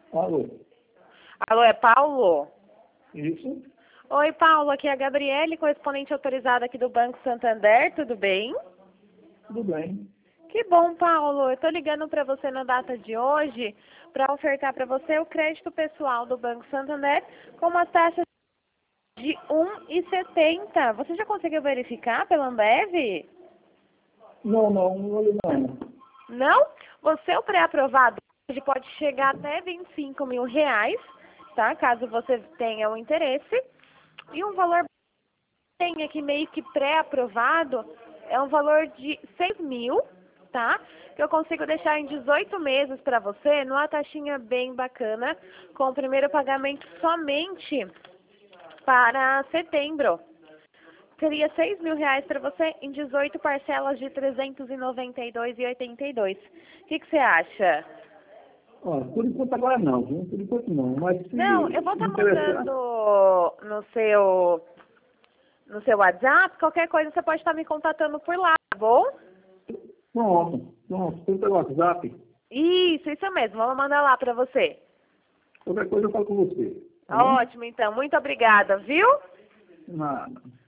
Alô? Alô, é Paulo? Isso? Oi, Paulo, aqui é a Gabriele, correspondente autorizada aqui do Banco Santander, tudo bem? Tudo bem. Que bom, Paulo. Eu tô ligando para você na data de hoje para ofertar para você o crédito pessoal do Banco Santander com uma taxa de 1,70. Você já conseguiu verificar pela Ambev? Não olhei não. Não? Você, o pré-aprovado, ele pode chegar até 25 mil reais, tá? Caso você tenha o interesse. E um valor tem aqui meio que pré-aprovado é um valor de 6 mil, tá? Que eu consigo deixar em 18 meses para você, numa taxinha bem bacana, com o primeiro pagamento somente para setembro. Seria 6 mil reais para você em 18 parcelas de 392,82. O que você acha? Ó, por enquanto agora não, viu? Por enquanto não. Mas se Não, eu vou estar interessar, mandando no seu WhatsApp. Qualquer coisa você pode estar me contatando por lá, tá bom? pronto. Tem pelo WhatsApp. Isso mesmo. Vamos mandar lá para você. Qualquer coisa eu falo com você. Tá bom? Ótimo, então. Muito obrigada, viu? Nada.